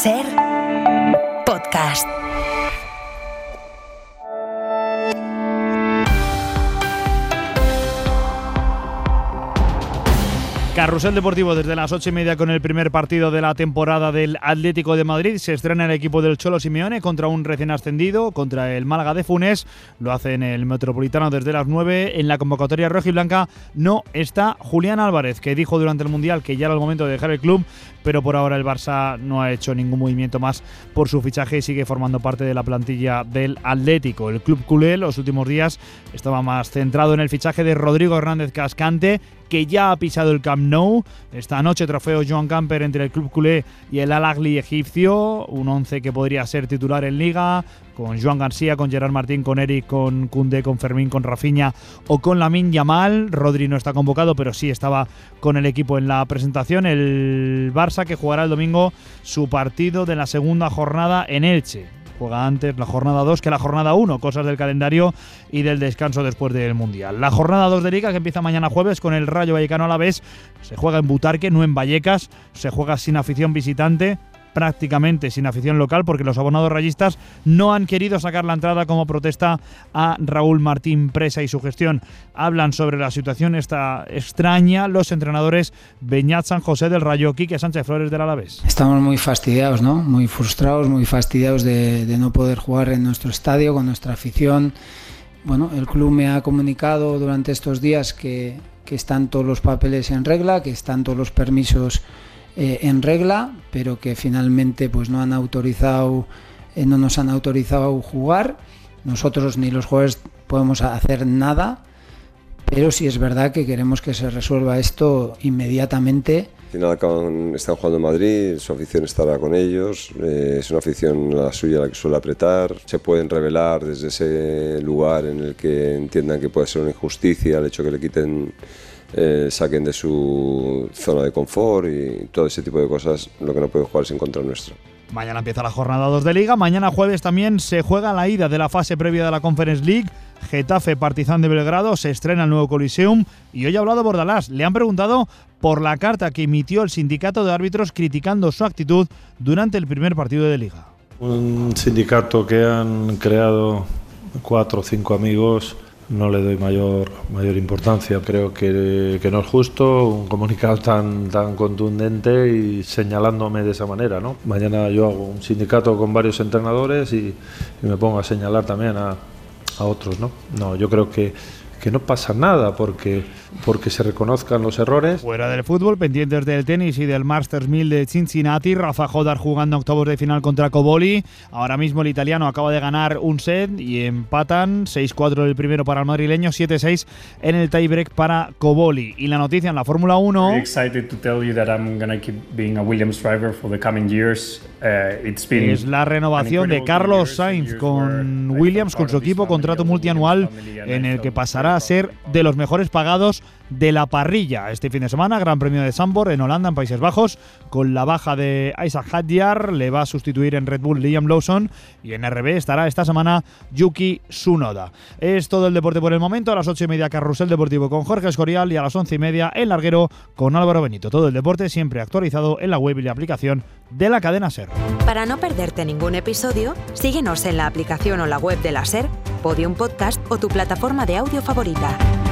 SER Podcast. Carrusel Deportivo desde las 8:30 con el primer partido de la temporada del Atlético de Madrid. Se estrena el equipo del Cholo Simeone contra un recién ascendido, contra el Málaga de Funes. Lo hace en el Metropolitano desde las 9. En la convocatoria rojiblanca no está Julián Álvarez, que dijo durante el Mundial que ya era el momento de dejar el club, pero por ahora el Barça no ha hecho ningún movimiento más por su fichaje y sigue formando parte de la plantilla del Atlético. El club culé los últimos días estaba más centrado en el fichaje de Rodrigo Hernández Cascante, que ya ha pisado el Camp Nou. Esta noche trofeo Joan Gamper entre el club culé y el Al Ahly egipcio, un 11 que podría ser titular en Liga, con Joan García, con Gerard Martín, con Eric, con Koundé, con Fermín, con Rafinha o con Lamine Yamal. Rodri no está convocado, pero sí estaba con el equipo en la presentación. El Barça que jugará el domingo su partido de la segunda jornada en Elche. Juega antes la jornada 2 que la jornada 1, cosas del calendario y del descanso después del Mundial. La jornada 2 de Liga, que empieza mañana jueves con el Rayo Vallecano Alavés, se juega en Butarque, no en Vallecas, se juega sin afición visitante, prácticamente sin afición local, porque los abonados rayistas no han querido sacar la entrada como protesta a Raúl Martín Presa y su gestión. Hablan sobre la situación esta extraña los entrenadores Beñat San José del Rayo, Quique Sánchez Flores del Alavés. Estamos muy fastidiados, ¿no? Muy frustrados, muy fastidiados de no poder jugar en nuestro estadio con nuestra afición. Bueno, el club me ha comunicado durante estos días que están todos los papeles en regla, que están todos los permisos en regla, pero que finalmente pues no nos han autorizado jugar. Nosotros ni los jugadores podemos hacer nada, pero sí es verdad que queremos que se resuelva esto inmediatamente. Al final están jugando en Madrid, su afición estará con ellos, es una afición la suya la que suele apretar. Se pueden rebelar desde ese lugar en el que entiendan que puede ser una injusticia el hecho que le quiten, saquen de su zona de confort y todo ese tipo de cosas. Lo que no puede jugar es en contra nuestra. Mañana empieza la jornada 2 de Liga. Mañana jueves también se juega la ida de la fase previa de la Conference League. Getafe Partizan de Belgrado, se estrena el nuevo Coliseum y hoy ha hablado Bordalás. Le han preguntado por la carta que emitió el sindicato de árbitros criticando su actitud durante el primer partido de Liga. Un sindicato que han creado 4 o 5 amigos. No le doy mayor importancia. Creo que no es justo un comunicado tan contundente y señalándome de esa manera, ¿no? Mañana yo hago un sindicato con varios entrenadores y me pongo a señalar también a otros, ¿no? No, yo creo que no pasa nada porque se reconozcan los errores. Fuera del fútbol, pendientes del tenis y del Masters 1000 de Cincinnati, Rafa Jodar jugando octavos de final contra Cobolli. Ahora mismo el italiano acaba de ganar un set y empatan 6-4 el primero para el madrileño, 7-6 en el tiebreak para Cobolli. Y la noticia en la Fórmula 1. Very excited to tell you that I'm going to keep being a Williams driver for the coming years. Es la renovación de Carlos Sainz con Williams, con su equipo, contrato multianual en el que pasará a ser de los mejores pagados de la parrilla. Este fin de semana, Gran Premio de Zandvoort en Holanda, en Países Bajos, con la baja de Isaac Hadjar, le va a sustituir en Red Bull Liam Lawson y en RB estará esta semana Yuki Tsunoda. Es todo el deporte por el momento. A las 8:30 Carrusel Deportivo con Jorge Escorial y a las 11:30 El Larguero con Álvaro Benito. Todo el deporte siempre actualizado en la web y la aplicación de la cadena SER. Para no perderte ningún episodio, síguenos en la aplicación o la web de la SER, Podium Podcast o tu plataforma de audio favorita.